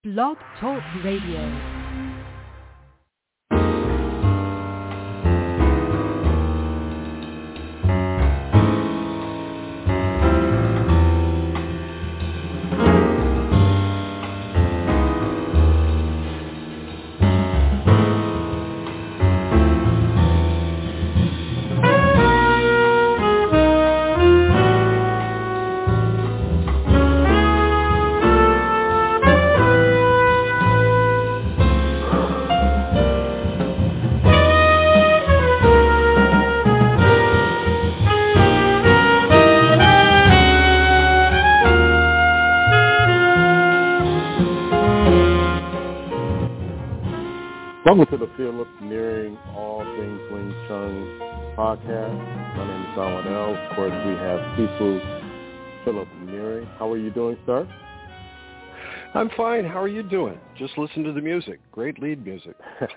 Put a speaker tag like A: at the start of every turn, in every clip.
A: Blog Talk Radio.
B: Welcome to the Philip Nearing All Things Wing Chun podcast. My name is Don Waddell. Of course, we have Sifu Philip Nearing. How are you doing, sir?
C: I'm fine. How are you doing? Just listen to the music. Great lead music.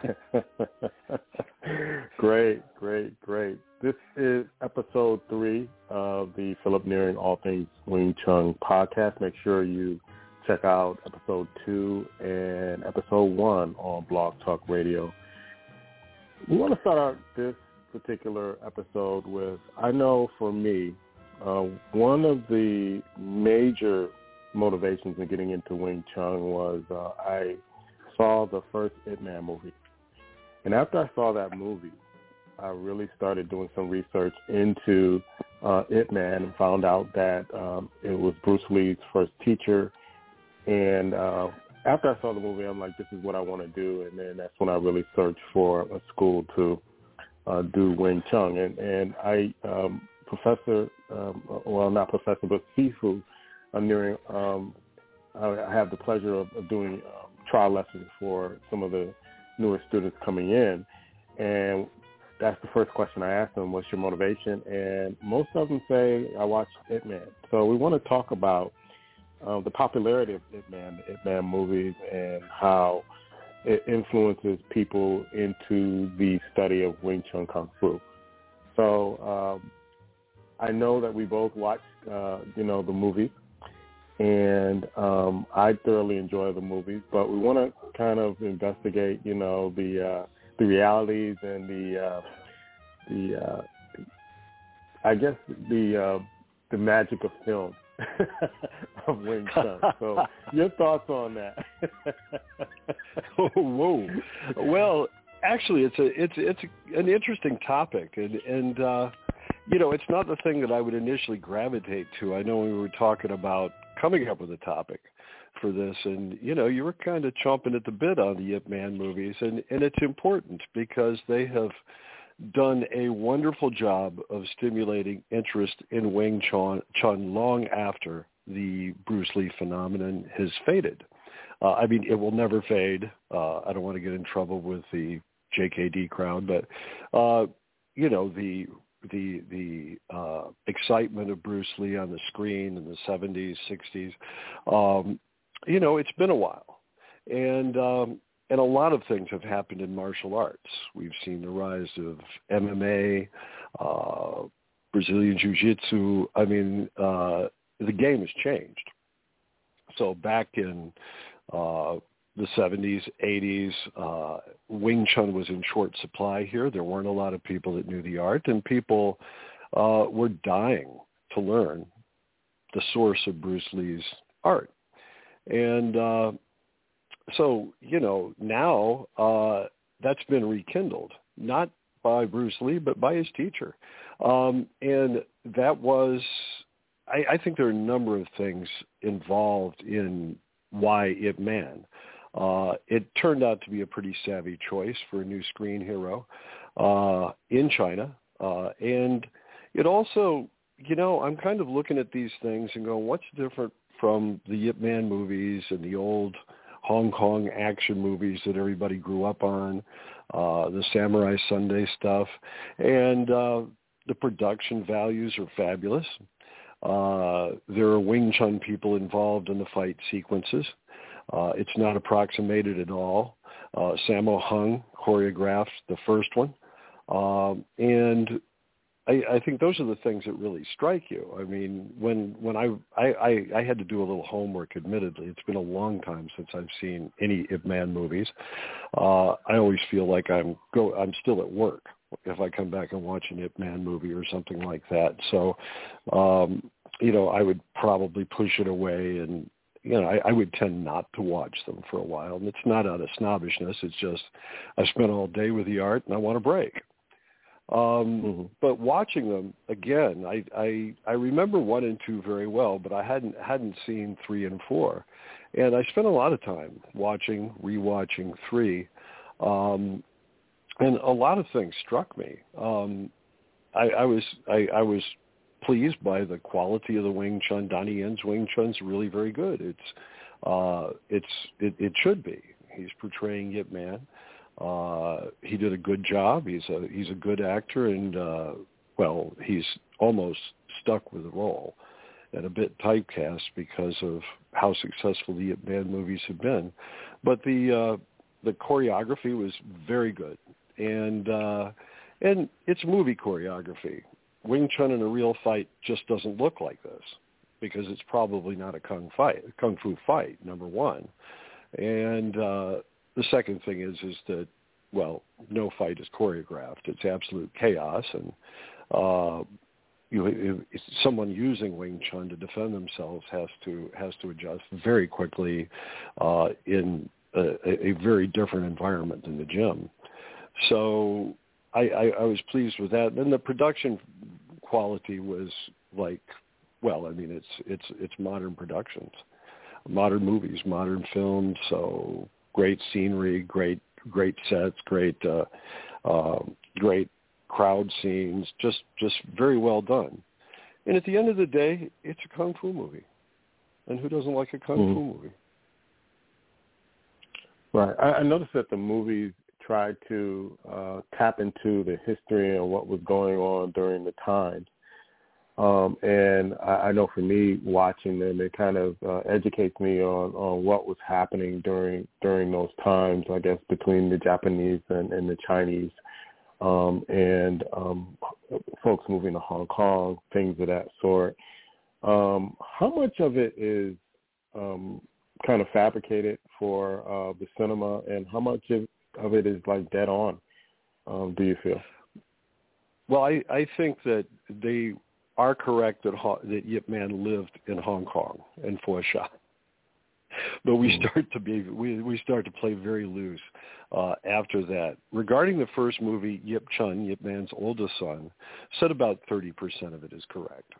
B: Great. This is episode 3 of the Philip Nearing All Things Wing Chun podcast. Make sure you check out episode 2 and episode 1 on Blog Talk Radio. We want to start out this particular episode with, I know for me, one of the major motivations in getting into Wing Chun was I saw the first Ip Man movie. And after I saw that movie, I really started doing some research into Ip Man and found out that it was Bruce Lee's first teacher. And after I saw the movie, I'm like, this is what I want to do. And then that's when I really searched for a school to do Wing Chun. And I, not Professor, but Sifu Nearing, I have the pleasure of doing trial lessons for some of the newer students coming in. And that's the first question I asked them, what's your motivation? And most of them say, I watched Ip Man. So we want to talk about the popularity of Ip Man movies, and how it influences people into the study of Wing Chun Kung Fu. So I know that we both watched, the movies, and I thoroughly enjoy the movies, but we want to kind of investigate, the realities and the magic of film. Of Wing Chun. So your thoughts on that?
C: Oh, whoa. Well, actually, it's an interesting topic, and it's not the thing that I would initially gravitate to. I know we were talking about coming up with a topic for this, and you were kind of chomping at the bit on the Ip Man movies, and it's important because they have done a wonderful job of stimulating interest in Wing Chun long after the Bruce Lee phenomenon has faded. It will never fade. I don't want to get in trouble with the JKD crowd, but the excitement of Bruce Lee on the screen in the 70s, 60s, it's been a while. And a lot of things have happened in martial arts. We've seen the rise of MMA, Brazilian Jiu-Jitsu. The game has changed. So back in the 70s, 80s, Wing Chun was in short supply here. There weren't a lot of people that knew the art, and people were dying to learn the source of Bruce Lee's art. And so, now that's been rekindled, not by Bruce Lee, but by his teacher. And that was, I think there are a number of things involved in why Ip Man. It turned out to be a pretty savvy choice for a new screen hero in China. And it also, I'm kind of looking at these things and going, what's different from the Ip Man movies and the old Hong Kong action movies that everybody grew up on, the Samurai Sunday stuff, and the production values are fabulous. There are Wing Chun people involved in the fight sequences. It's not approximated at all. Sammo Hung choreographed the first one. And I think those are the things that really strike you. I mean, when I had to do a little homework, admittedly. It's been a long time since I've seen any Ip Man movies. I always feel like I'm still at work if I come back and watch an Ip Man movie or something like that. So, I would probably push it away, and I would tend not to watch them for a while. And it's not out of snobbishness. It's just I spent all day with the art and I want a break. But watching them again, I remember 1 and 2 very well, but I hadn't seen 3 and 4, and I spent a lot of time rewatching 3, and a lot of things struck me. I was pleased by the quality of the Wing Chun. Donnie Yen's Wing Chun's really very good. It should be. He's portraying Ip Man. He did a good job. He's a good actor, and he's almost stuck with the role and a bit typecast because of how successful the Ip Man movies have been. But the choreography was very good, and it's movie choreography. Wing Chun in a real fight just doesn't look like this because it's probably not a kung fu fight. Number one, and the second thing is that, no fight is choreographed. It's absolute chaos, and someone using Wing Chun to defend themselves has to adjust very quickly in a very different environment than the gym. So I was pleased with that. And the production quality was it's modern productions, modern movies, modern films. So great scenery, great sets, great crowd scenes, just very well done. And at the end of the day, it's a kung fu movie. And who doesn't like a kung fu movie?
B: Right. I noticed that the movies tried to tap into the history and what was going on during the time. And I know for me, watching them, it kind of educates me on what was happening during those times, I guess, between the Japanese and the Chinese, and folks moving to Hong Kong, things of that sort. How much of it is kind of fabricated for the cinema, and how much of it is like dead on, do you feel?
C: Well, I think that they are correct that Ip Man lived in Hong Kong and Foshan, but we start to play very loose after that. Regarding the first movie, Yip Chun, Ip Man's oldest son, said about 30% of it is correct.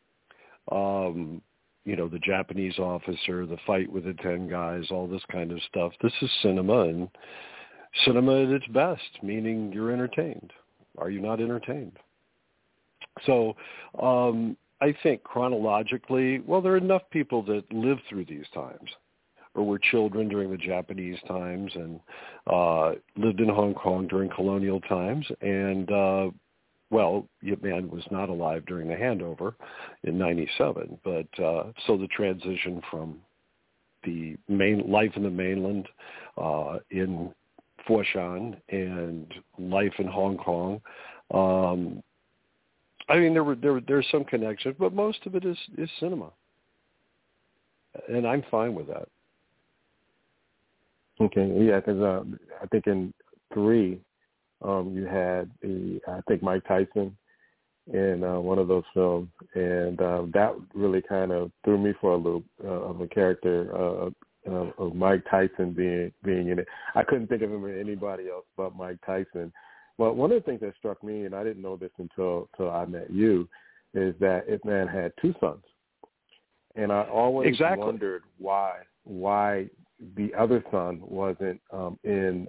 C: The Japanese officer, the fight with the 10 guys, all this kind of stuff. This is cinema, and cinema at its best, meaning you're entertained. Are you not entertained? So I think chronologically, there are enough people that lived through these times or were children during the Japanese times and lived in Hong Kong during colonial times. And, Yip Man was not alive during the handover in 97. But so the transition from the life in the mainland in Foshan and life in Hong Kong, there's some connections, but most of it is cinema, and I'm fine with that. Okay, yeah, because I think in 3, you had Mike Tyson in one of those films, and that really kind of threw me for a loop of a character of Mike Tyson being in it. I couldn't think of him as anybody else but Mike Tyson. Well, one of the things that struck me, and I didn't know this until I met you, is that Ip Man had 2 sons. And I always wondered why the other son wasn't in,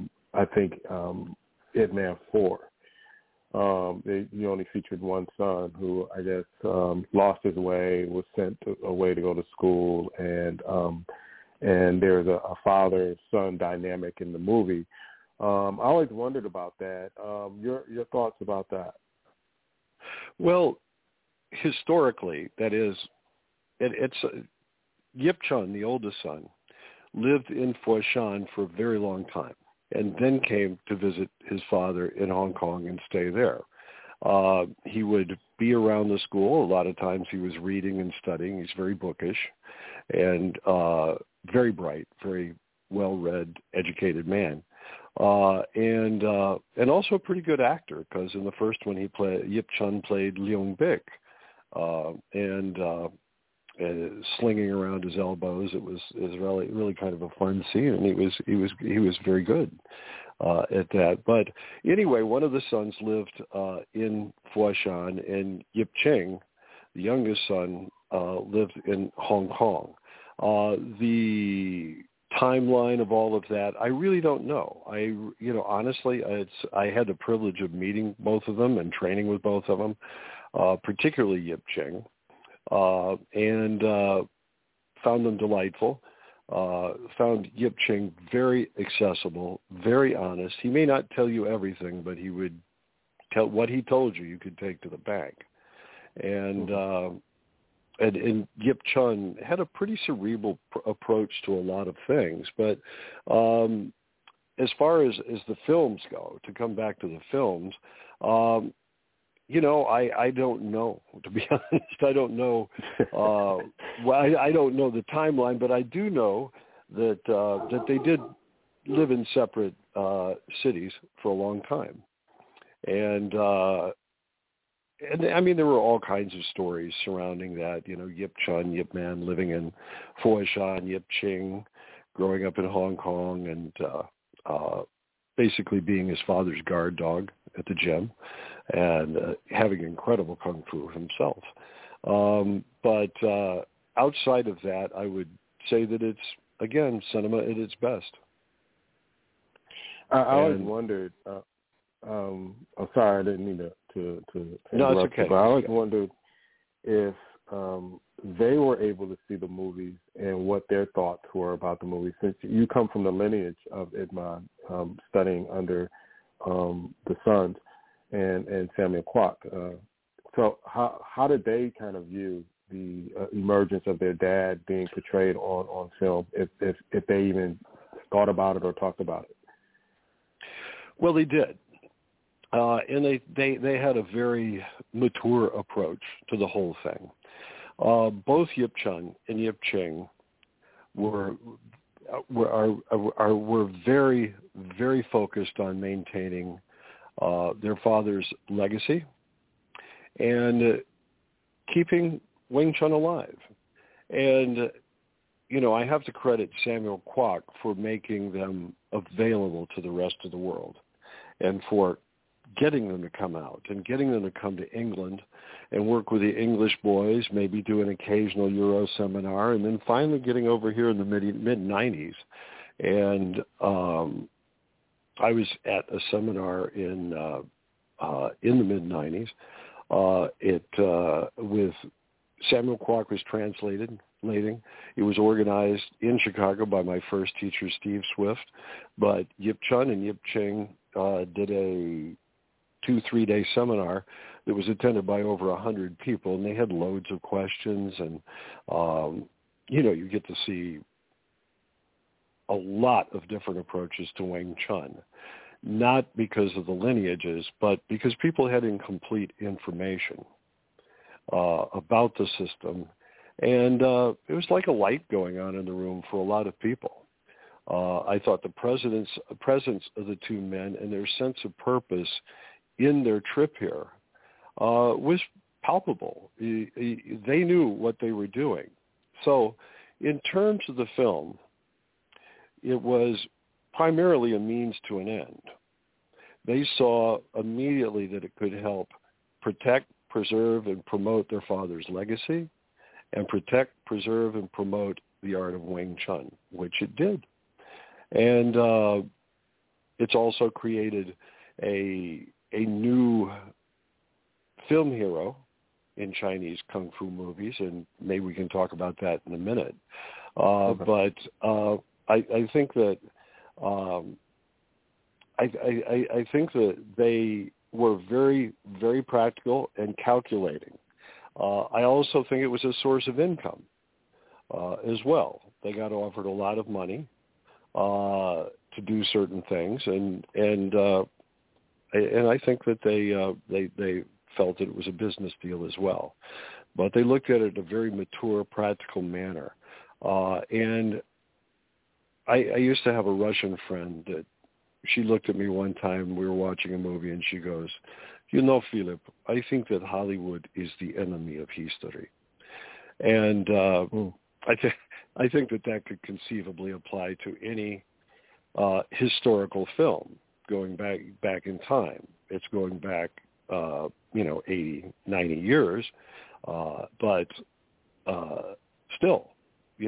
C: Ip Man 4. You only featured one son who, I guess, lost his way, was sent away to go to school, and there's a father-son dynamic in the movie. I always wondered about that. Your thoughts about that? Well, historically, that is, it's Yip Chun, the oldest son, lived in Foshan for a very long time and then came to visit his father in Hong Kong and stay there. He would be around the school. A lot of times he was reading and studying. He's very bookish and very bright, very well-read, educated man. And also a pretty good actor, because in the first one Yip Chun played Leung Bik, slinging around his elbows. It was really kind of a fun scene, and he was very good at that. But anyway, one of the sons lived in Foshan, and Yip Ching, the youngest son, lived in Hong Kong. The timeline of all of that, I really don't know. Honestly, I had the privilege of meeting both of them and training with both of them, particularly Yip Ching, and found them delightful. Found Yip Ching very accessible, very honest. He may not tell you everything, but he would tell what he told you could take to the bank. And Yip Chun had a pretty cerebral approach to a lot of things. But as far as the films go, to come back to the films, I don't know, to be honest. I don't know. I don't know the timeline, but I do know that they did live in separate cities for a long time. And I mean, there were all kinds of stories surrounding that. Yip Chun, Yip Man living in Foshan, Yip Ching growing up in Hong Kong, and basically being his father's guard dog at the gym, and having incredible kung fu himself. But outside of that, I would say that it's, again, cinema at its best.
B: I always wondered. I'm sorry, I didn't mean to
C: no, it's okay.
B: You, but I always wondered if they were able to see the movies and what their thoughts were about the movies. Since you come from the lineage of Ip Man, studying under the sons and Samuel Kwok. So how did they kind of view the emergence of their dad being portrayed on film, if they even thought about it or talked about it?
C: Well, they did. And they had a very mature approach to the whole thing. Both Yip Chun and Yip Ching were very, very focused on maintaining their father's legacy and keeping Wing Chun alive. And I have to credit Samuel Kwok for making them available to the rest of the world, and for getting them to come out and getting them to come to England and work with the English boys, maybe do an occasional Euro seminar, and then finally getting over here in the mid-90s. And I was at a seminar in the mid-90s. With Samuel Kwok was translating. It was organized in Chicago by my first teacher, Steve Swift. But Yip Chun and Yip Ching did a 2-3 day seminar that was attended by over 100 people, and they had loads of questions. And you get to see a lot of different approaches to Wing Chun, not because of the lineages, but because people had incomplete information about the system. And it was like a light going on in the room for a lot of people. I thought the presence of the two men and their sense of purpose in their trip here was palpable. They knew what they were doing. So in terms of the film, it was primarily a means to an end. They saw immediately that it could help protect, preserve, and promote their father's legacy, and protect, preserve, and promote the art of Wing Chun, which it did. And it's also created a new film hero in Chinese kung fu movies, and maybe we can talk about that in a minute. Okay. But I think that I think that they were very, very practical and calculating. I also think it was a source of income as well. They got offered a lot of money to do certain things, and and I think that they felt that it was a business deal as well. But they looked at it in a very mature, practical manner. And I used to have a Russian friend that she looked at me one time, we were watching a movie, and she goes, "You know, Philip, I think that Hollywood is the enemy of history." And I think that could conceivably apply to any historical film going back in time. It's going back, 80, 90 years, but still,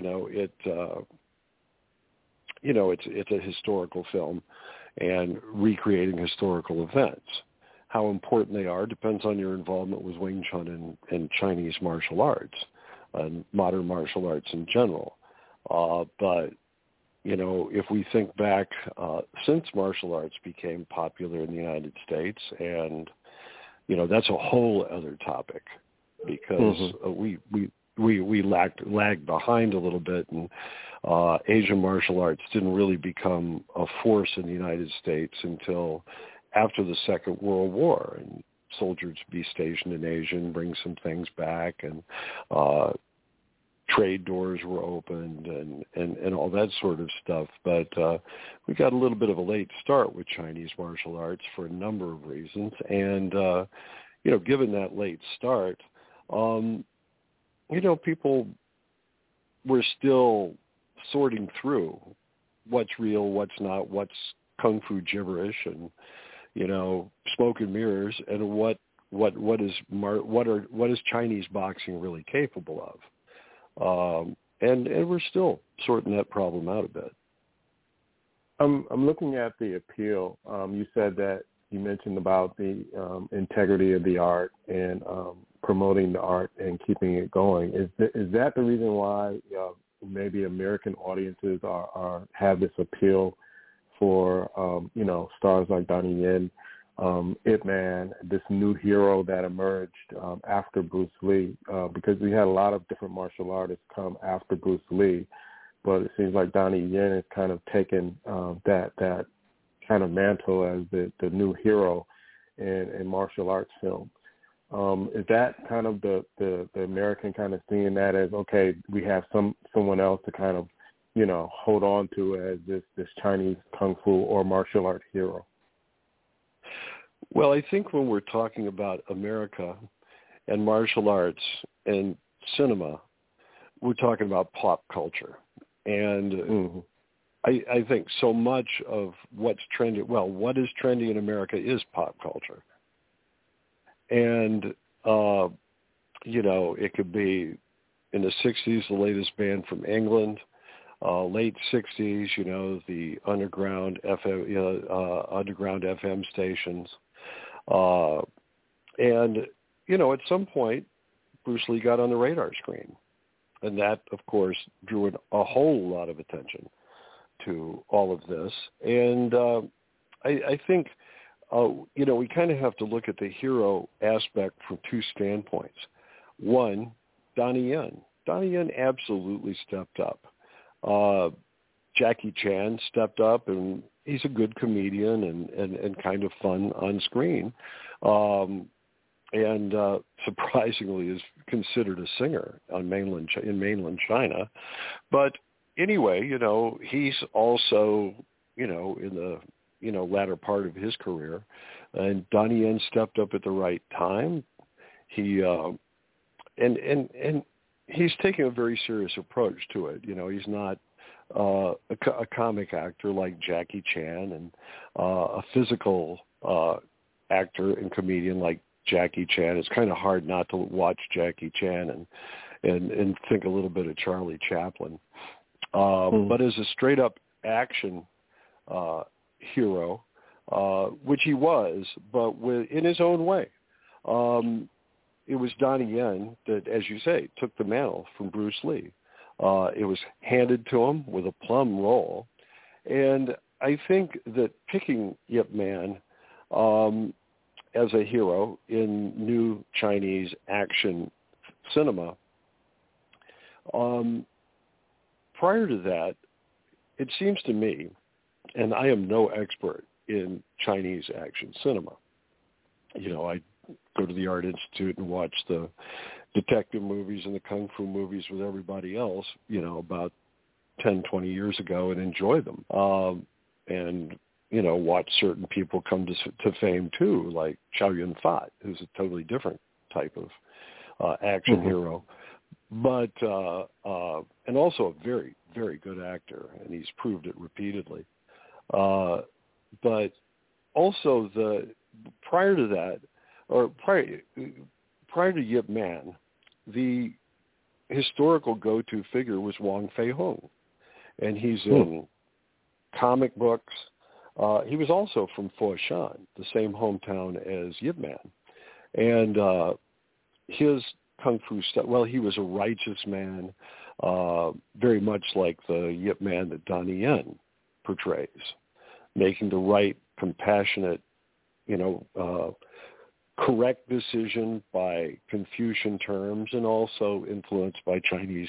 C: it's a historical film and recreating historical events. How important they are depends on your involvement with Wing Chun and Chinese martial arts and modern martial arts in general. But if we think back, since martial arts became popular in the United States, and that's a whole other topic, because we lagged behind a little bit, and Asian martial arts didn't really become a force in the United States until after the Second World War, and soldiers be stationed in Asia and bring some things back, and trade doors were opened and all that sort of stuff. But we got a little bit of a late start with Chinese martial arts for a number of reasons. And, given that late start, people were still sorting through what's real, what's not, what's kung fu gibberish, and, smoke and mirrors, and what is Chinese boxing really capable of. And we're still sorting that problem out a bit.
B: I'm looking at the appeal. You said that you mentioned about the integrity of the art and promoting the art and keeping it going. Is that the reason why maybe American audiences have this appeal for stars like Donnie Yen, Ip Man, this new hero that emerged after Bruce Lee? Because we had a lot of different martial artists come after Bruce Lee, but it seems like Donnie Yen has kind of taken that kind of mantle as the new hero in martial arts film. Is that kind of the American kind of seeing that as, okay, we have someone else to kind of, hold on to as this Chinese kung fu or martial art hero?
C: Well, I think when we're talking about America and martial arts and cinema, we're talking about pop culture. And I think so much of what's trendy, what is trendy in America is pop culture. And, it could be in the 60s, the latest band from England, late 60s, the underground FM stations. And, at some point, Bruce Lee got on the radar screen. And that, of course, drew a whole lot of attention to all of this. And I think, we kind of have to look at the hero aspect from two standpoints. One, Donnie Yen. Donnie Yen absolutely stepped up. Jackie Chan stepped up, and he's a good comedian and kind of fun on screen. And surprisingly is considered a singer in mainland China. But anyway, he's also, in the, latter part of his career, and Donnie Yen stepped up at the right time. He, and he's taking a very serious approach to it. He's not a comic actor like Jackie Chan, and a physical actor and comedian like Jackie Chan. It's kind of hard not to watch Jackie Chan and think a little bit of Charlie Chaplin. But as a straight up action hero, which he was, but in his own way, it was Donnie Yen that, as you say, took the mantle from Bruce Lee. It was handed to him with a plum roll. And I think that picking Ip Man as a hero in new Chinese action cinema, prior to that, it seems to me, and I am no expert in Chinese action cinema. You know, I go to the Art Institute and watch the detective movies and the kung fu movies with everybody else, you know, about 10, 20 years ago and enjoy them. And, you know, watch certain people come to fame too, like Chow Yun-fat, who's a totally different type of action hero. But, and also a very, very good actor, and he's proved it repeatedly. But also prior to that, or prior to Yip Man, the historical go-to figure was Wong Fei-hung, and he's in comic books. He was also from Foshan, the same hometown as Yip Man, and his kung fu style. Well, he was a righteous man, very much like the Yip Man that Donnie Yen portrays, making the right, compassionate, you know, correct decision by Confucian terms, and also influenced by Chinese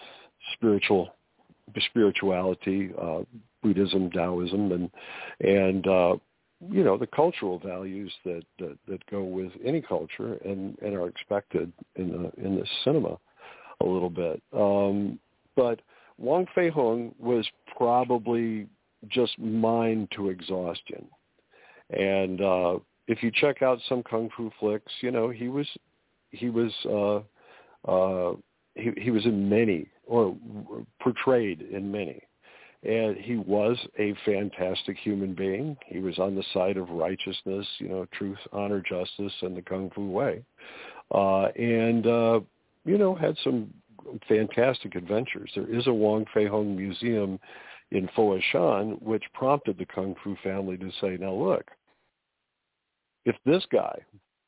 C: spirituality, Buddhism, Taoism, and you know, the cultural values that go with any culture and are expected in the cinema a little bit. But Wong Fei-hung was probably just mined to exhaustion, and if you check out some kung fu flicks, you know, he was in many, or portrayed in many, and he was a fantastic human being. He was on the side of righteousness, you know, truth, honor, justice, and the kung fu way, and you know, had some fantastic adventures. There is a Wong Fei-hung museum in Foshan, which prompted the kung fu family to say, now look, if this guy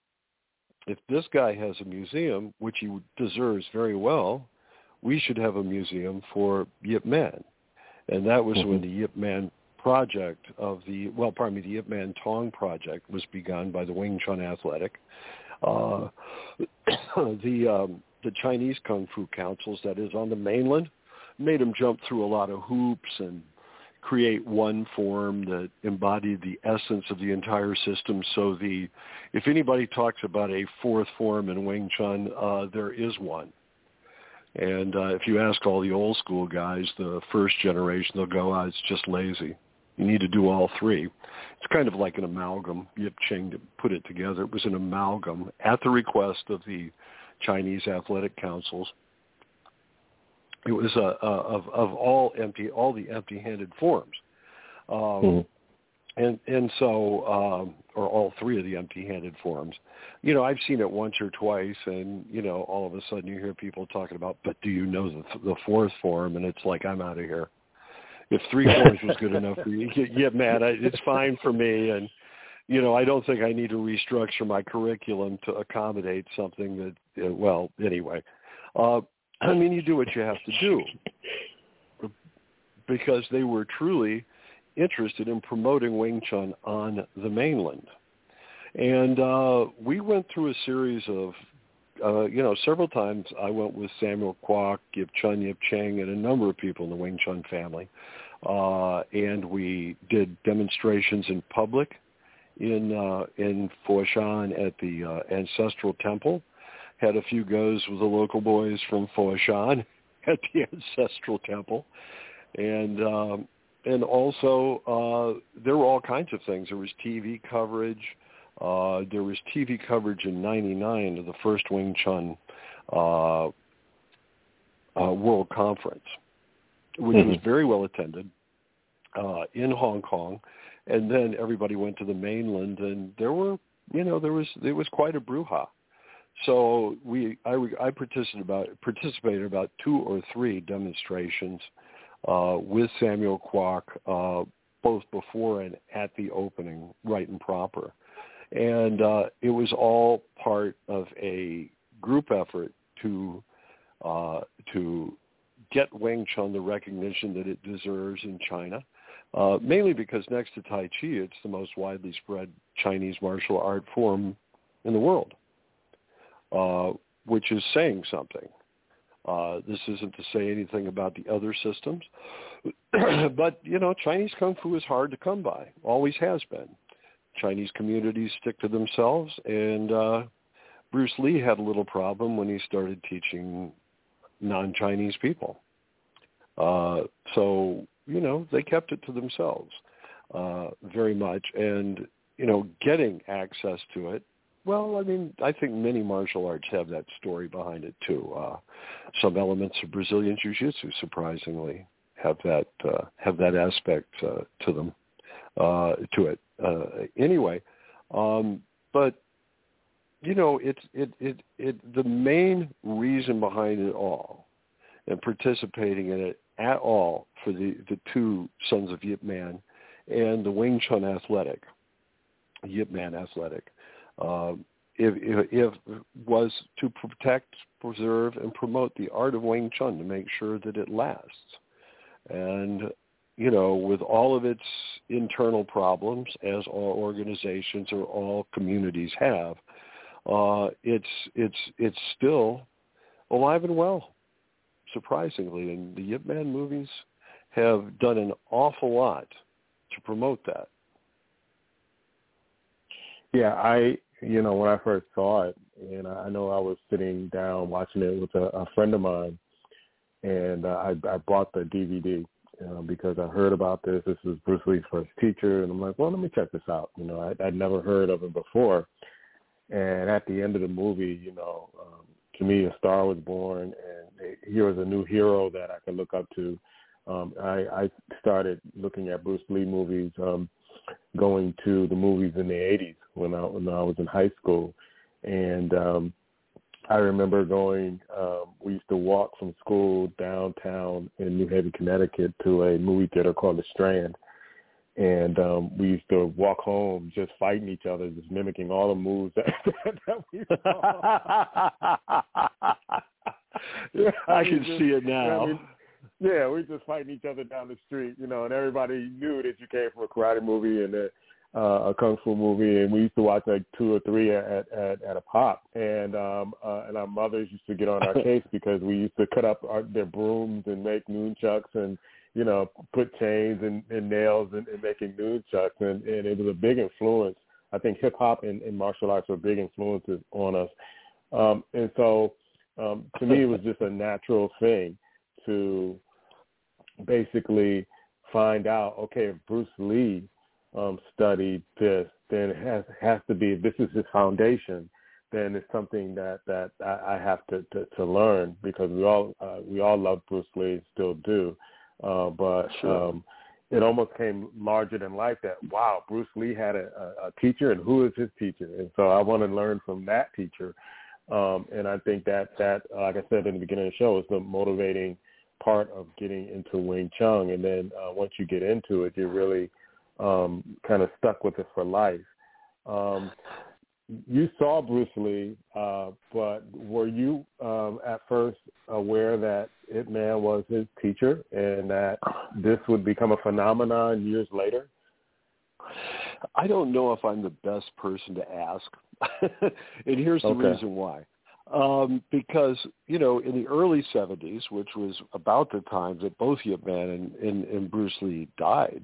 C: has a museum, which he deserves very well, we should have a museum for Yip Man. And that was when the Yip Man project the Yip Man Tong project was begun by the Wing Chun Athletic. The Chinese Kung Fu councils, that is, on the mainland, made him jump through a lot of hoops and create one form that embodied the essence of the entire system. So if anybody talks about a fourth form in Wing Chun, there is one. And if you ask all the old school guys, the first generation, they'll go, it's just lazy. You need to do all three. It's kind of like an amalgam. Yip Ching put it together. It was an amalgam at the request of the Chinese athletic councils. It was of all the empty-handed forms, and so or all three of the empty-handed forms. You know, I've seen it once or twice, and you know, all of a sudden you hear people talking about, but do you know the fourth form? And it's like, I'm out of here. If three forms was good enough for you, yeah, man, it's fine for me. And you know, I don't think I need to restructure my curriculum to accommodate something that. Well, anyway. I mean, you do what you have to do, because they were truly interested in promoting Wing Chun on the mainland. And we went through a series of, you know, several times I went with Samuel Kwok, Yip Chun, Yip Ching, and a number of people in the Wing Chun family. And we did demonstrations in public in Foshan at the Ancestral Temple. Had a few goes with the local boys from Foshan at the Ancestral Temple. And also there were all kinds of things. There was TV coverage. There was TV coverage in '99 of the first Wing Chun World Conference, which was very well attended in Hong Kong. And then everybody went to the mainland, and there was quite a brouhaha. So I participated about 2 or 3 demonstrations with Samuel Kwok, both before and at the opening, right and proper. And it was all part of a group effort to get Wing Chun the recognition that it deserves in China, mainly because next to Tai Chi, it's the most widely spread Chinese martial art form in the world. Which is saying something. This isn't to say anything about the other systems, but, Chinese Kung Fu is hard to come by, always has been. Chinese communities stick to themselves, and Bruce Lee had a little problem when he started teaching non-Chinese people. So, they kept it to themselves very much. And, getting access to it, well, I think many martial arts have that story behind it, too. Some elements of Brazilian Jiu-Jitsu, surprisingly, have that aspect to them, to it. Anyway, but, the main reason behind it all and participating in it at all for the two sons of Yip Man and the Wing Chun Yip Man athletic, if was to protect, preserve, and promote the art of Wing Chun to make sure that it lasts. And, with all of its internal problems, as all organizations or all communities have, it's still alive and well, surprisingly. And the Yip Man movies have done an awful lot to promote that.
B: Yeah, when I first saw it, and I know I was sitting down watching it with a friend of mine, and I bought the DVD because I heard about this. This was Bruce Lee's first teacher, and I'm like, well, let me check this out. I'd never heard of him before. And at the end of the movie, to me, a star was born, and here was a new hero that I could look up to. I started looking at Bruce Lee movies, going to the movies in the 80s when I was in high school. And I remember going, we used to walk from school downtown in New Haven, Connecticut to a movie theater called The Strand. And we used to walk home just fighting each other, just mimicking all the moves that we saw.
C: I can see it now.
B: Yeah, we just fighting each other down the street, and everybody knew that you came from a karate movie and a kung fu movie, and we used to watch like 2 or 3 at a pop, and our mothers used to get on our case because we used to cut up their brooms and make nunchucks and put chains and nails and making nunchucks, and it was a big influence. I think hip hop and martial arts were big influences on us, and so to me it was just a natural thing to basically find out, okay, if Bruce Lee studied this, then it has to be, if this is his foundation, then it's something that I have to learn, because we all love Bruce Lee, still do, but sure. It almost came larger than life that, wow, Bruce Lee had a teacher, and who is his teacher? And so I want to learn from that teacher, and I think that like I said in the beginning of the show, is the motivating part of getting into Wing Chun. And then once you get into it, you're really kind of stuck with it for life. You saw Bruce Lee, but were you at first aware that Ip Man was his teacher and that this would become a phenomenon years later?
C: I don't know if I'm the best person to ask. And here's the reason why. Because, in the early 70s, which was about the time that both Yip Man and Bruce Lee died,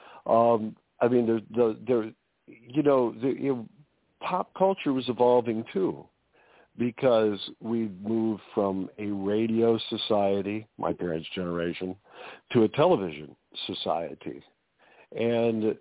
C: pop culture was evolving too, because we moved from a radio society, my parents' generation, to a television society. And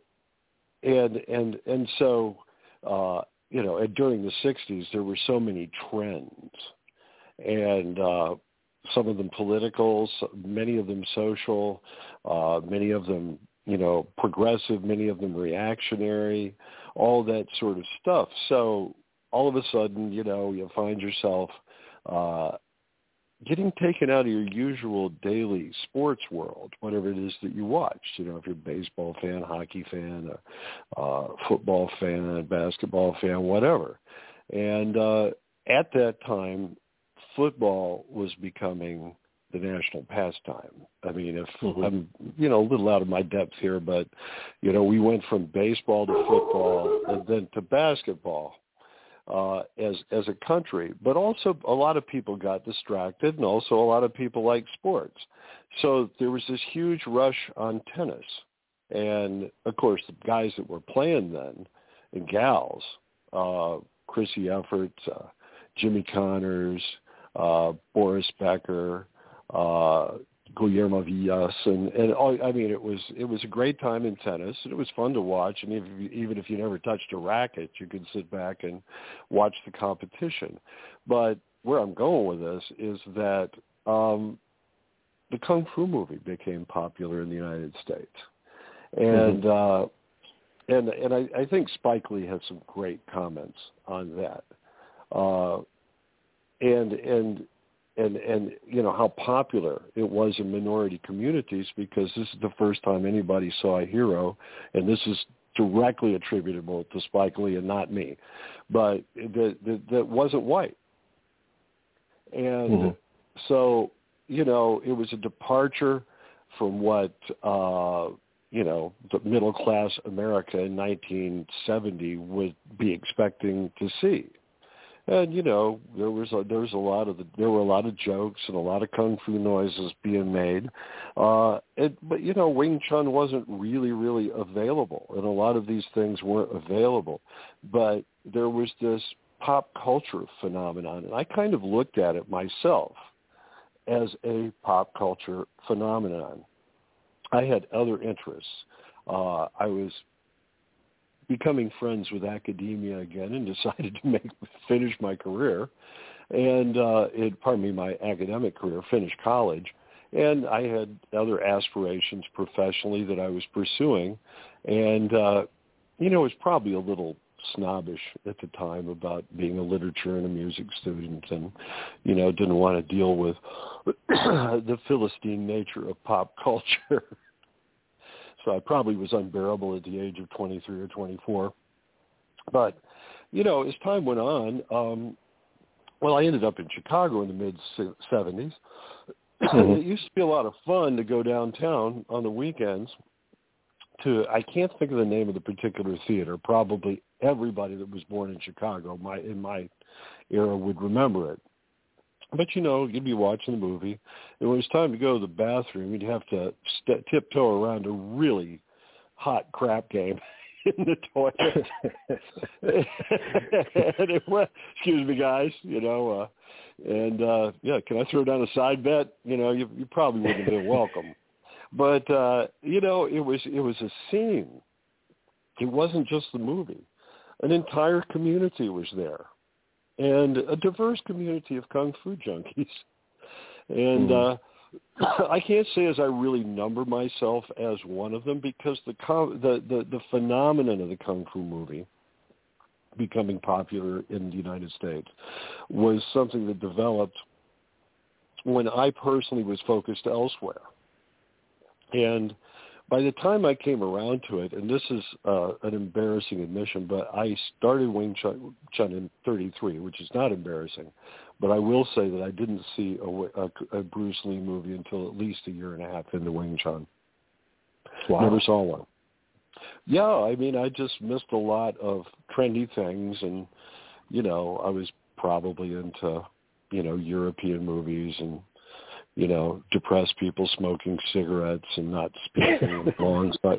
C: so, and during the 60s, there were so many trends, and some of them political, many of them social, many of them, progressive, many of them reactionary, all that sort of stuff. So all of a sudden, you find yourself getting taken out of your usual daily sports world, whatever it is that you watch. If you're a baseball fan, hockey fan, a football fan, basketball fan, whatever. And at that time, football was becoming the national pastime. I'm a little out of my depth here, but we went from baseball to football and then to basketball. as a country. But also a lot of people got distracted, and also a lot of people like sports. So there was this huge rush on tennis. And, of course, the guys that were playing then, and gals, Chrissy Effert, Jimmy Connors, Boris Becker, Guillermo Villas, and all, I mean, it was a great time in tennis, and it was fun to watch. And even if you never touched a racket, you could sit back and watch the competition. But where I'm going with this is that the Kung Fu movie became popular in the United States, and I think Spike Lee has some great comments on that, and you know how popular it was in minority communities, because this is the first time anybody saw a hero, and this is directly attributable to Spike Lee and not me, but that wasn't white. And so, you know, it was a departure from what, you know, the middle-class America in 1970 would be expecting to see. And, you know, there were a lot of jokes and a lot of kung fu noises being made. But, you know, Wing Chun wasn't really available, and a lot of these things weren't available. But there was this pop culture phenomenon, and I kind of looked at it myself as a pop culture phenomenon. I had other interests. I was becoming friends with academia again, and decided to finish my career, and my academic career, finish college. And I had other aspirations professionally that I was pursuing, and you know, it was probably a little snobbish at the time about being a literature and a music student, and you know, didn't want to deal with the Philistine nature of pop culture. So I probably was unbearable at the age of 23 or 24. But, you know, as time went on, well, I ended up in Chicago in the mid-'70s. It used to be a lot of fun to go downtown on the weekends to, I can't think of the name of the particular theater. Probably everybody that was born in Chicago in my era would remember it. But, you know, you'd be watching the movie, and when it was time to go to the bathroom, you'd have to tiptoe around a really hot crap game in the toilet. And it went, excuse me, guys, you know, yeah, can I throw down a side bet? You know, you probably wouldn't have been welcome. But, you know, it was a scene. It wasn't just the movie. An entire community was there. And a diverse community of kung fu junkies. And I can't say as I really number myself as one of them, because the phenomenon of the kung fu movie becoming popular in the United States was something that developed when I personally was focused elsewhere. And by the time I came around to it, and this is an embarrassing admission, but I started Wing Chun in 1933, which is not embarrassing, but I will say that I didn't see a Bruce Lee movie until at least a year and a half into Wing Chun.
B: Wow.
C: Never saw one. Yeah, I mean, I just missed a lot of trendy things, and, you know, I was probably into, you know, European movies and, you know, depressed people smoking cigarettes and not speaking in songs, but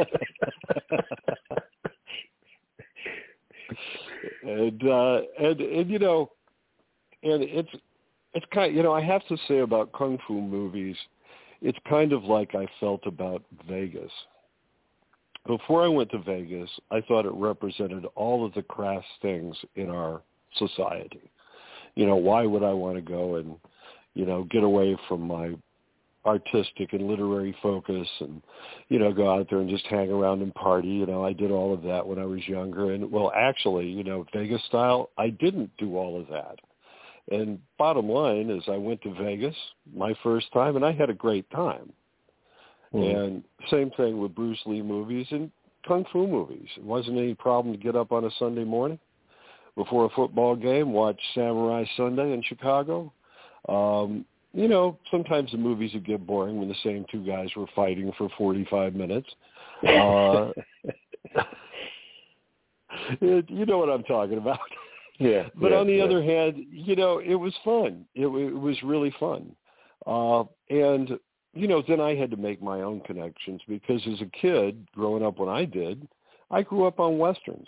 C: and you know, and it's kind of, you know, I have to say about kung fu movies, it's kind of like I felt about Vegas. Before I went to Vegas, I thought it represented all of the crass things in our society. You know, why would I want to go and, you know, get away from my artistic and literary focus and, you know, go out there and just hang around and party. You know, I did all of that when I was younger. And, well, actually, you know, Vegas style, I didn't do all of that. And bottom line is I went to Vegas my first time, and I had a great time. And same thing with Bruce Lee movies and kung fu movies. It wasn't any problem to get up on a Sunday morning before a football game, watch Samurai Sunday in Chicago. You know, sometimes the movies would get boring when the same two guys were fighting for 45 minutes. You know what I'm talking about.
B: Yeah.
C: But on the other hand, it was fun. It was really fun. And, then I had to make my own connections because as a kid, growing up when I did, I grew up on Westerns.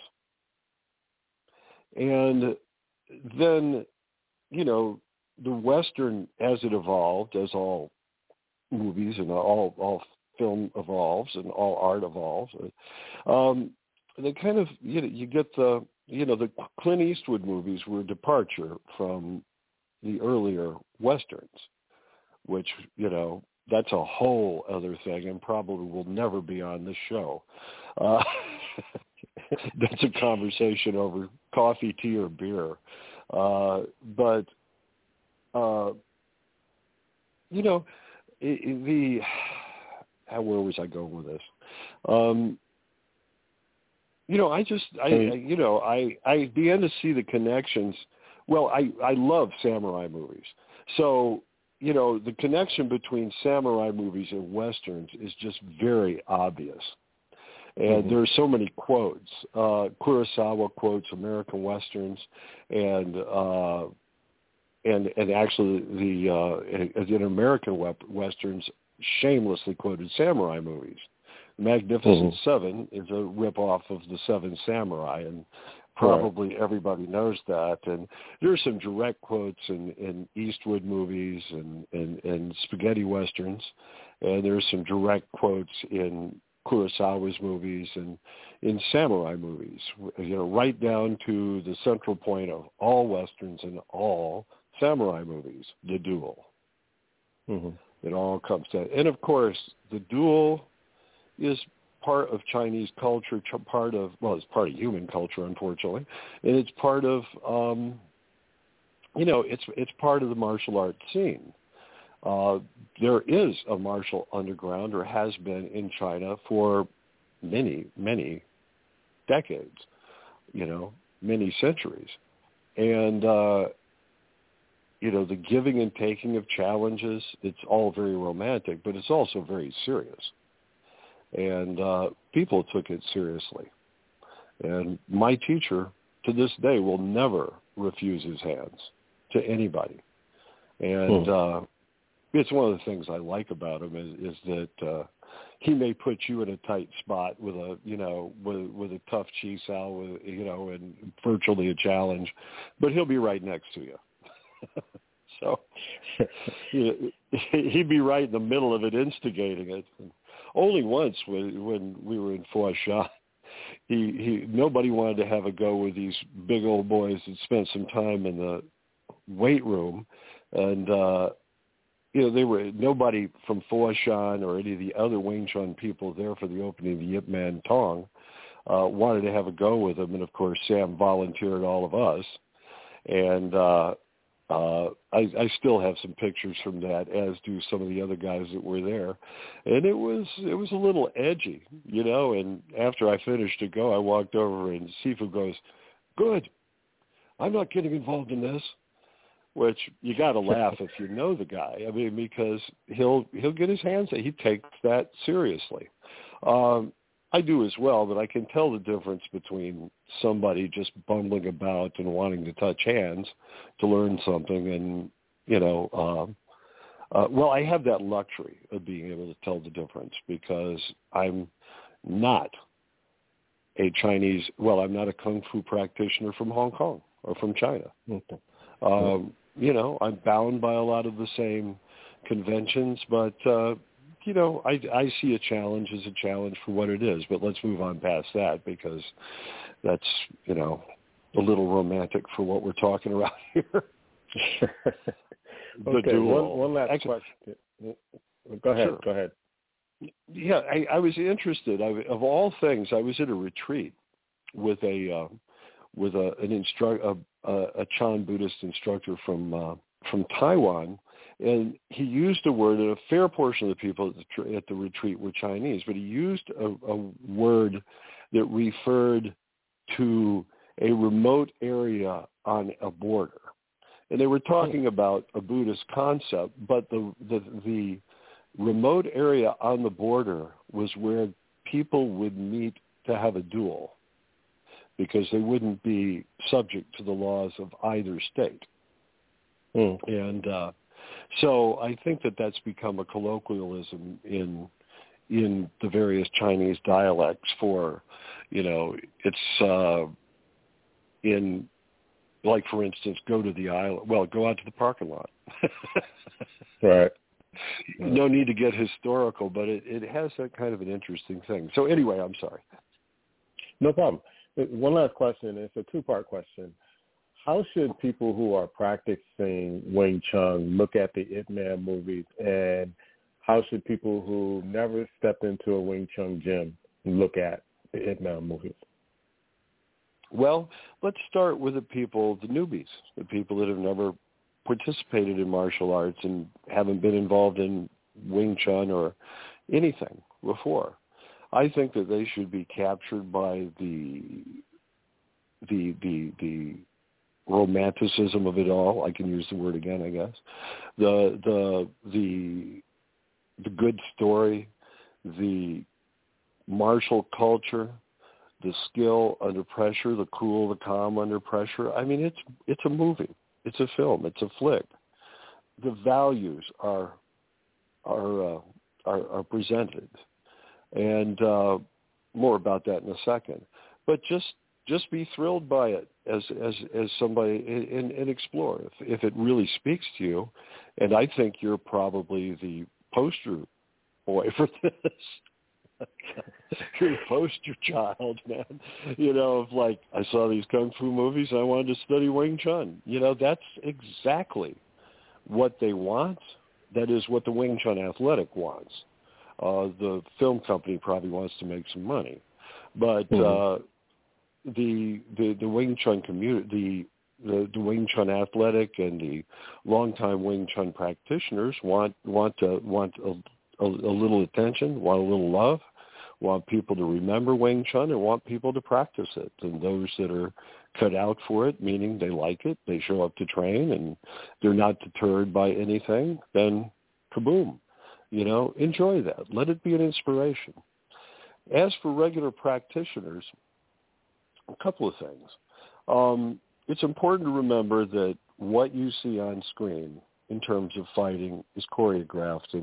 C: And then, the Western, as it evolved, as all movies and all film evolves and all art evolves, they kind of, you get the Clint Eastwood movies were a departure from the earlier Westerns, which, that's a whole other thing and probably will never be on this show. That's a conversation over coffee, tea, or beer. But where was I going with this? I began to see the connections. Well, I love samurai movies. So, the connection between samurai movies and Westerns is just very obvious. And there are so many quotes. Kurosawa quotes American Westerns, and actually the American Westerns shamelessly quoted samurai movies. Magnificent Seven is a ripoff of the Seven Samurai, and probably everybody knows that. And there are some direct quotes in Eastwood movies and spaghetti westerns, and there are some direct quotes in Kurosawa's movies and in samurai movies, right down to the central point of all westerns and all samurai movies, the duel. It all comes to that. And of course, the duel is part of Chinese culture, it's part of human culture, unfortunately, and it's part of, it's part of the martial arts scene. There is a martial underground, or has been, in China for many, many decades, many centuries. And, the giving and taking of challenges, it's all very romantic, but it's also very serious. And people took it seriously. And my teacher, to this day, will never refuse his hands to anybody. And it's one of the things I like about him is that he may put you in a tight spot with a with a tough chi sao, and virtually a challenge, but he'll be right next to you. So he'd be right in the middle of it, instigating it. And only once when we were in Foshan, nobody wanted to have a go with these big old boys that spent some time in the weight room, and they were nobody from Foshan or any of the other Wing Chun people there for the opening of the Yip Man Tong wanted to have a go with them, and of course Sam volunteered all of us, and I still have some pictures from that, as do some of the other guys that were there, and it was a little edgy, and after I finished to go, I walked over and Sifu goes, "Good, I'm not getting involved in this," which you got to laugh if you know the guy. I mean, because he'll get his hands, he takes that seriously. I do as well, but I can tell the difference between somebody just bumbling about and wanting to touch hands to learn something, and I have that luxury of being able to tell the difference because I'm not a Chinese. Well, I'm not a kung fu practitioner from Hong Kong or from China. I'm bound by a lot of the same conventions, but I see a challenge as a challenge for what it is, but let's move on past that because that's, a little romantic for what we're talking about here.
B: Okay, one last question. Go ahead.
C: Sure.
B: Go ahead.
C: Yeah, I was interested. Of all things, I was at a retreat with a Chan Buddhist instructor from Taiwan. And he used a word, and a fair portion of the people at the retreat were Chinese, but he used a word that referred to a remote area on a border. And they were talking about a Buddhist concept, but the remote area on the border was where people would meet to have a duel. because they wouldn't be subject to the laws of either state. And so I think that that's become a colloquialism in the various Chinese dialects for, it's in, like, for instance, go to the island. Well, go out to the parking lot.
B: Right.
C: No need to get historical, but it has that kind of an interesting thing. So anyway, I'm sorry.
B: No problem. One last question. It's a two-part question. How should people who are practicing Wing Chun look at the Ip Man movies, and how should people who never stepped into a Wing Chun gym look at the Ip Man movies?
C: Well, let's start with the newbies, the people that have never participated in martial arts and haven't been involved in Wing Chun or anything before. I think that they should be captured by the romanticism of it all. I can use the word again, I guess. The good story, the martial culture, the skill under pressure, the cool, the calm under pressure. I mean, it's a movie. It's a film. It's a flick. The values are presented, and more about that in a second. But just be thrilled by it as somebody and explore if it really speaks to you. And I think you're probably the poster boy for this. You're the poster child, man. Of like, I saw these kung fu movies, I wanted to study Wing Chun. That's exactly what they want. That is what the Wing Chun athletic wants. The film company probably wants to make some money, but the Wing Chun community, the Wing Chun athletic and the longtime Wing Chun practitioners want a little attention, want a little love, want people to remember Wing Chun, and want people to practice it. And those that are cut out for it, meaning they like it, they show up to train, and they're not deterred by anything, then kaboom. Enjoy that. Let it be an inspiration. As for regular practitioners, a couple of things. It's important to remember that what you see on screen in terms of fighting is choreographed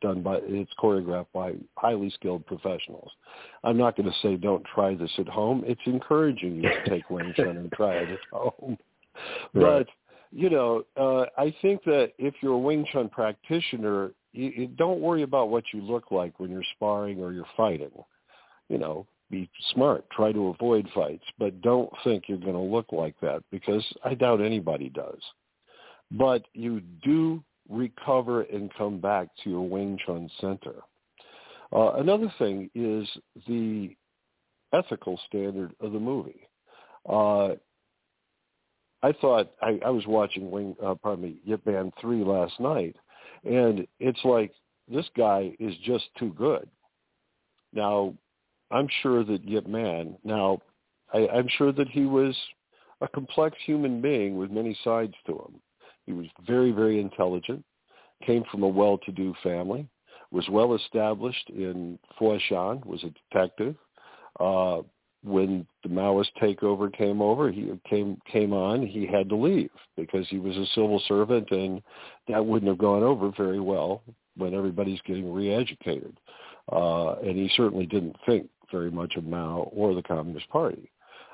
C: by highly skilled professionals. I'm not going to say don't try this at home. It's encouraging you to take Wing Chun and try it at home.
B: Right.
C: But, I think that if you're a Wing Chun practitioner, you don't worry about what you look like when you're sparring or you're fighting. Be smart. Try to avoid fights, but don't think you're going to look like that, because I doubt anybody does. But you do recover and come back to your Wing Chun center. Another thing is the ethical standard of the movie. I thought I was watching Ip Man 3 last night, and it's like this guy is just too good. Now, I'm sure that Ip Man. I'm sure that he was a complex human being with many sides to him. He was very, very intelligent, came from a well-to-do family, was well established in Foshan, was a detective. When the Maoist takeover came on, he had to leave because he was a civil servant, and that wouldn't have gone over very well when everybody's getting re-educated. And he certainly didn't think very much of Mao or the Communist Party,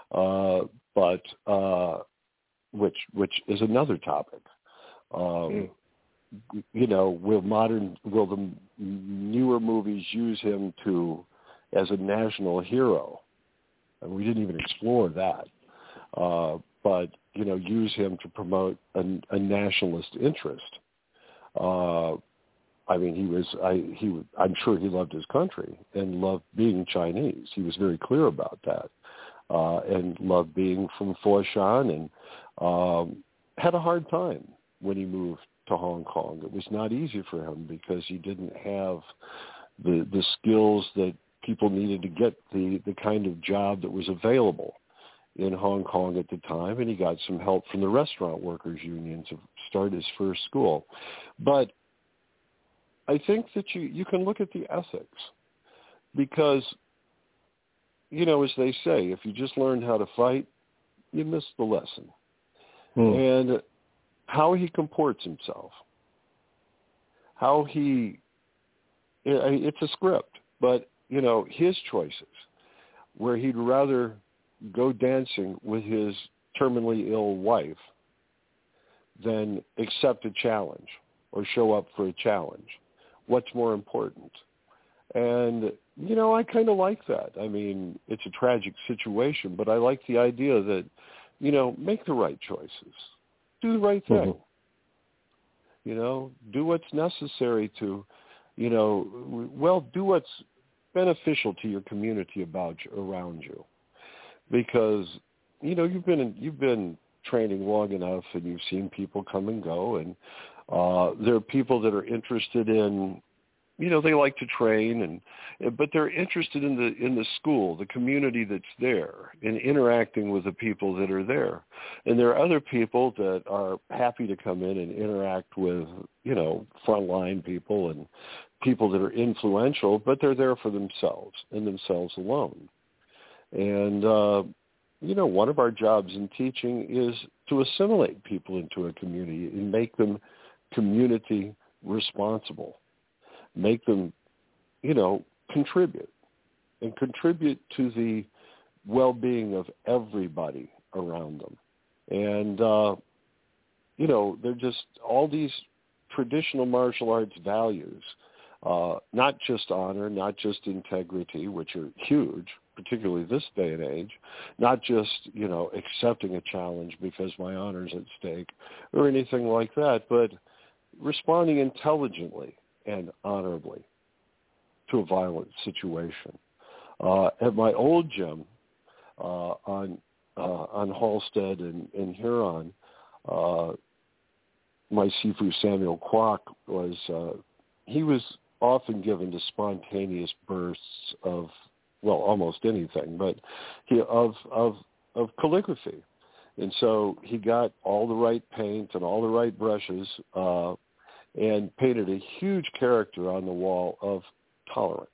C: which is another topic. Will the newer movies use him as a national hero? And we didn't even explore that. But use him to promote a nationalist interest. I'm sure he loved his country and loved being Chinese. He was very clear about that, and loved being from Foshan, and had a hard time when he moved to Hong Kong. It was not easy for him because he didn't have the skills that people needed to get the kind of job that was available in Hong Kong at the time, and he got some help from the restaurant workers union to start his first school. But I think that you can look at the ethics, because as they say, if you just learned how to fight, you missed the lesson. And how he comports himself, it's a script, but, his choices, where he'd rather go dancing with his terminally ill wife than accept a challenge or show up for a challenge. What's more important? And, I kind of like that. I mean, it's a tragic situation, but I like the idea that, make the right choices. Do the right thing. Do what's necessary to, do what's beneficial to your community around you. Because, you've been training long enough and you've seen people come and go, and there are people that are interested in, they like to train, but they're interested in the school, the community that's there, and interacting with the people that are there. And there are other people that are happy to come in and interact with, frontline people and people that are influential, but they're there for themselves and themselves alone. And, one of our jobs in teaching is to assimilate people into a community and make them community responsible. Make them, contribute to the well-being of everybody around them. And, they're just all these traditional martial arts values, not just honor, not just integrity, which are huge, particularly this day and age, not just, accepting a challenge because my honor's at stake or anything like that, but responding intelligently and honorably to a violent situation. At my old gym on Halstead in Huron, my Sifu Samuel Kwok he was often given to spontaneous bursts of, almost anything, but of calligraphy. And so he got all the right paint and all the right brushes, and painted a huge character on the wall of tolerance.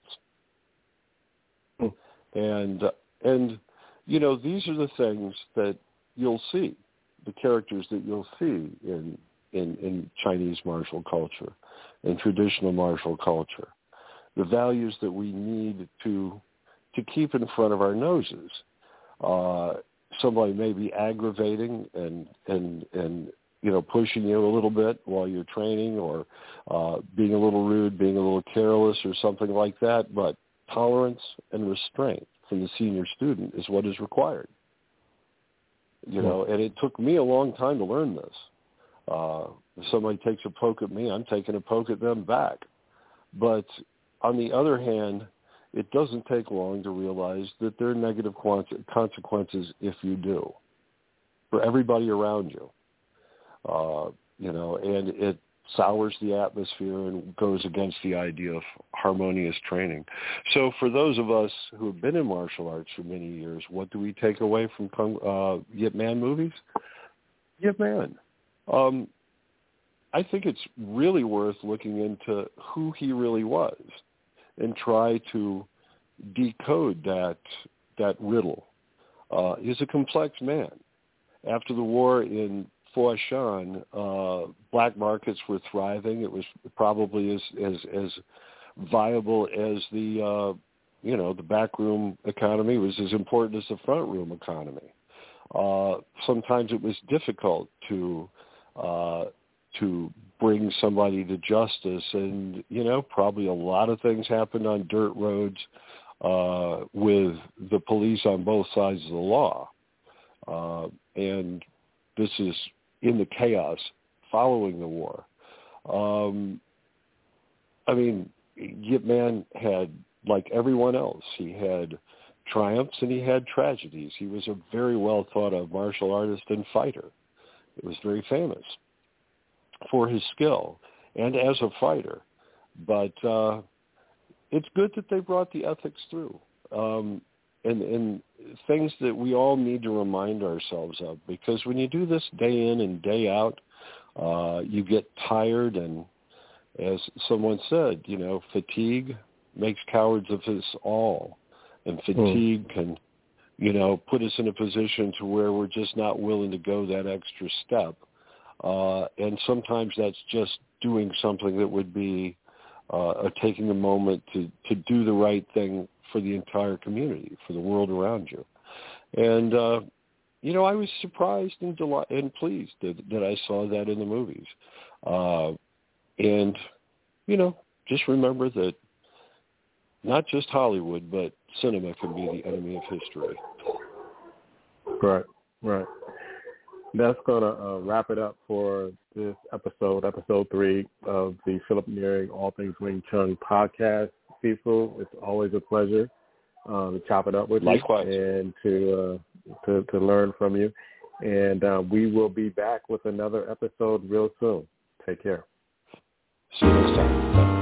C: And these are the things that you'll see, the characters that you'll see in Chinese martial culture and traditional martial culture, the values that we need to keep in front of our noses. Somebody may be aggravating and pushing you a little bit while you're training, or being a little rude, being a little careless or something like that. But tolerance and restraint from the senior student is what is required. And it took me a long time to learn this. If somebody takes a poke at me, I'm taking a poke at them back. But on the other hand, it doesn't take long to realize that there are negative consequences if you do, for everybody around you. And it sours the atmosphere and goes against the idea of harmonious training. So for those of us who have been in martial arts for many years, what do we take away from Yip Man movies? Yip Man. I think it's really worth looking into who he really was and try to decode that riddle. He's a complex man. After the war in Foshan, black markets were thriving. It was probably as viable as the backroom economy was as important as the front room economy. Sometimes it was difficult to bring somebody to justice, and probably a lot of things happened on dirt roads with the police on both sides of the law, and this is in the chaos following the war. Yip Man had, like everyone else, he had triumphs and he had tragedies. He was a very well thought of martial artist and fighter. He was very famous for his skill and as a fighter. But it's good that they brought the ethics through. And things that we all need to remind ourselves of, because when you do this day in and day out, you get tired, and as someone said, fatigue makes cowards of us all. and fatigue can, put us in a position to where we're just not willing to go that extra step. And sometimes that's just doing something that would be taking a moment to do the right thing for the entire community, for the world around you. And, I was surprised and pleased that I saw that in the movies. And, just remember that not just Hollywood, but cinema can be the enemy of history.
B: Right. That's going to wrap it up for this episode 3 of the Philip Nearing All Things Wing Chun podcast. Cecil, it's always a pleasure to chop it up with
C: Likewise.
B: you and to learn from you. And we will be back with another episode real soon. Take care.
C: See you next time. Bye.